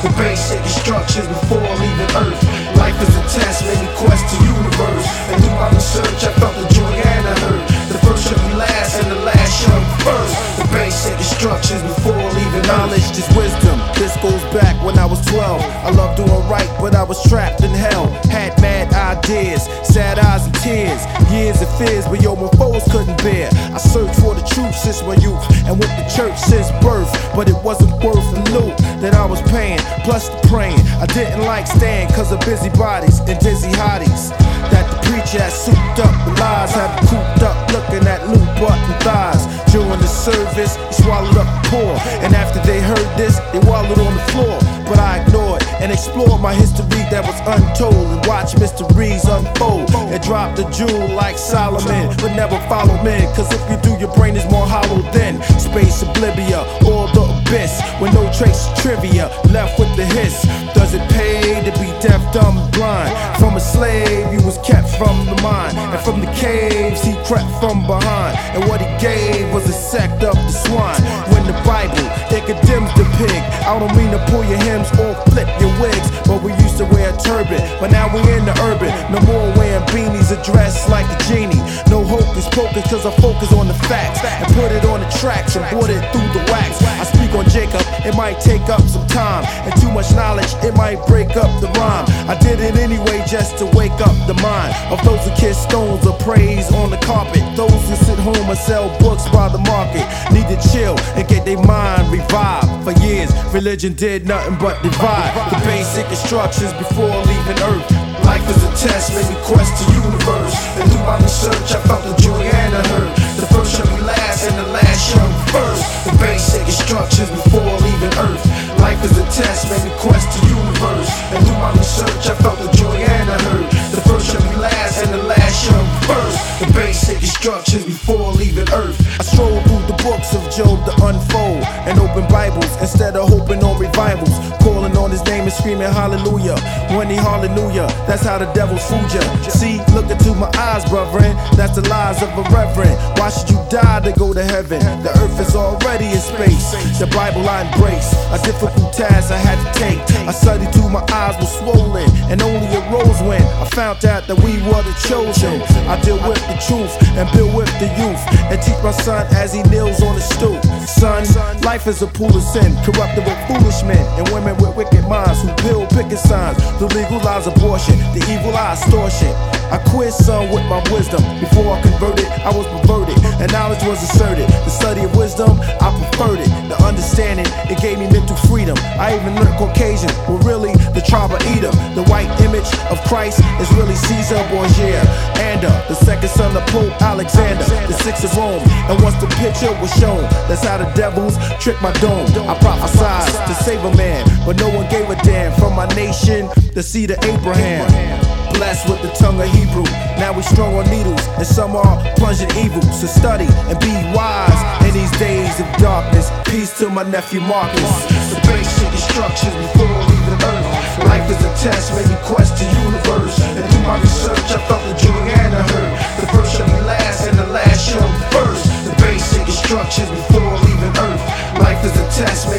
The basic instructions before leaving Earth. Life is a test, made me quest the universe. And through my research, I felt the joy and I heard the first shall be last and the last shall be first. The basic instructions before leaving knowledge is wisdom. This goes back when I was 12. I loved doing right, but I was trapped in hell. Had mad ideas, sad eyes and tears, years of fears, but yo, my foes couldn't bear. I searched for the truth since my youth, and went to church since birth, but it wasn't worth the loot that I was paying, plus the praying. I didn't like staying cause of busybodies and dizzy hotties that the preacher had souped up with lies, had me cooped up looking at loot button thighs. During the service, he swallowed up the poor, and after they heard this, they wallowed on the floor. But I ignored and explored my history that was untold, and watched mysteries unfold and drop the jewel like Solomon. But never follow men, cause if you do, your brain is more hollow than space oblivia or the abyss, with no trace of trivia left with the hiss. Does it pay to be deaf, dumb, and blind? From a slave, he was kept from the mind, and from the caves he crept from behind, and what he gave was a sect of the swine. When the Bible, it condemns the pig. I don't mean to pull your hems or flip your wigs, but we used to wear a turban, but now we in the urban. No more wearing beanies or dressed like a genie. No hocus pocus, cause I focus on the facts and put it on the tracks and put it through the wax. I speak on Jacob, it might take up some time, and too much knowledge, it might break up the rhyme. I did it anyway just to wake up the mind of those who kiss stones or praise on the carpet. Those who sit home and sell books by the market need to chill and get their mind revived. For years, religion did nothing but divide. The basic instructions before leaving Earth. Life is a test, made me quest the universe. And through my research, I felt the joy and I heard the first shall be last and the last shall be first. The basic instructions before leaving Earth. Life is a test, made me quest the universe. And through my research, I felt the joy and I heard the first shall be last and the last shall be first. The basic instructions before leaving Earth. I stroll through the books of Job to unfold and open Bibles instead of hoping on revivals. Calling on his name and screaming hallelujah. When he hallelujah, that's how the devil's fooled ya. See, look into my eyes, brethren, that's the lies of a reverend. Why should you die to go to heaven? The earth is already in space. The Bible I embrace, a difficult task I had to take. I studied till my eyes were swollen and only arose when I found out that we were the chosen. I deal with the truth and build with the youth, and teach my son as he kneels on the stoop. Son, life is a pool of sin, corrupted with foolish men and women with wicked minds who build picket signs to legalize abortion, the evil eye extortion. I quit son with my wisdom. Before I converted, I was perverted, and knowledge was asserted. The study of wisdom, I preferred it. The understanding, it gave me mental freedom. I even learned Caucasian, well really the tribe of Edom. The white image of Christ is really Caesar Borgia, and the second son of Pope Alexander, the sixth of Rome. And once the picture was shown, that's how the devils trick my dome. I prophesied to save a man, but no one gave a damn. From my nation, the seed of Abraham, blessed with the tongue of Hebrew. Now we strung on needles, and some are plunged in evil. So study and be wise in these days of darkness. Peace to my nephew Marcus. The basic instructions before leaving Earth. Life is a test, made me quest the universe. And through my research, I felt the joy and I heard the first shall be last and the last shall be first. The basic instructions before leaving Earth. Life is a test,